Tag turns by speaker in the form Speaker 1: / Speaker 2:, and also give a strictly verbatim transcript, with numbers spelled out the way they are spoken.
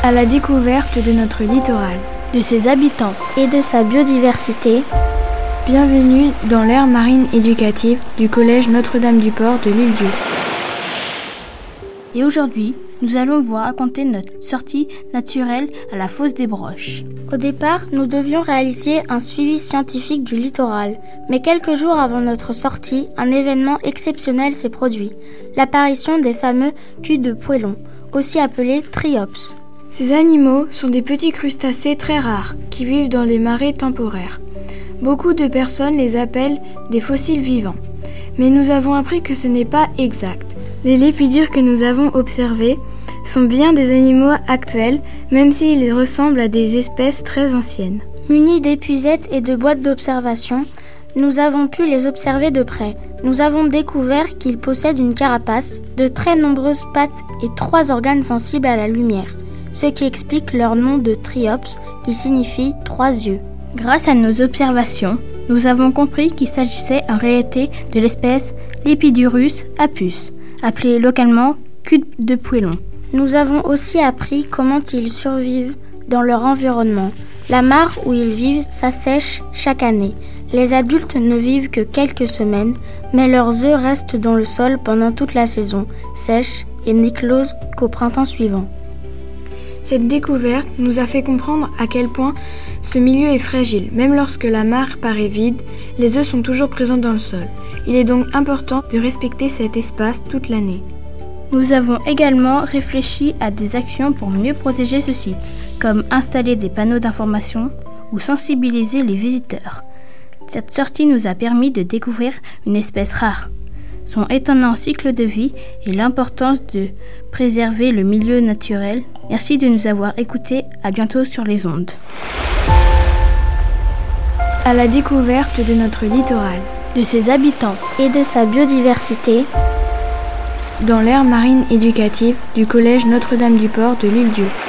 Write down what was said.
Speaker 1: à la découverte de notre littoral, de ses habitants
Speaker 2: et de sa biodiversité.
Speaker 1: Bienvenue dans l'aire marine éducative du collège Notre-Dame-du-Port de l'Île-Dieu.
Speaker 3: Et aujourd'hui, nous allons vous raconter notre sortie naturelle à la fosse des Broches.
Speaker 2: Au départ, nous devions réaliser un suivi scientifique du littoral. Mais quelques jours avant notre sortie, un événement exceptionnel s'est produit. L'apparition des fameux culs de poêlon, aussi appelés triops.
Speaker 1: Ces animaux sont des petits crustacés très rares qui vivent dans les marais temporaires. Beaucoup de personnes les appellent des fossiles vivants. Mais nous avons appris que ce n'est pas exact. Les lépidures que nous avons observées sont bien des animaux actuels, même s'ils ressemblent à des espèces très anciennes.
Speaker 2: Munis d'épuisettes et de boîtes d'observation, nous avons pu les observer de près. Nous avons découvert qu'ils possèdent une carapace, de très nombreuses pattes et trois organes sensibles à la lumière, ce qui explique leur nom de triops, qui signifie trois yeux.
Speaker 3: Grâce à nos observations, nous avons compris qu'il s'agissait en réalité de l'espèce Lepidurus apus, appelée localement cul de poêlon.
Speaker 2: Nous avons aussi appris comment ils survivent dans leur environnement. La mare où ils vivent s'assèche chaque année. Les adultes ne vivent que quelques semaines, mais leurs œufs restent dans le sol pendant toute la saison, sèches et n'éclosent qu'au printemps suivant.
Speaker 1: Cette découverte nous a fait comprendre à quel point ce milieu est fragile. Même lorsque la mare paraît vide, les œufs sont toujours présents dans le sol. Il est donc important de respecter cet espace toute l'année.
Speaker 3: Nous avons également réfléchi à des actions pour mieux protéger ce site, comme installer des panneaux d'information ou sensibiliser les visiteurs. Cette sortie nous a permis de découvrir une espèce rare, son étonnant cycle de vie et l'importance de préserver le milieu naturel. Merci de nous avoir écoutés. À bientôt sur les ondes.
Speaker 1: À la découverte de notre littoral, de ses habitants
Speaker 2: et de sa biodiversité,
Speaker 1: dans l'aire marine éducative du collège Notre-Dame-du-Port de l'Île-Dieu.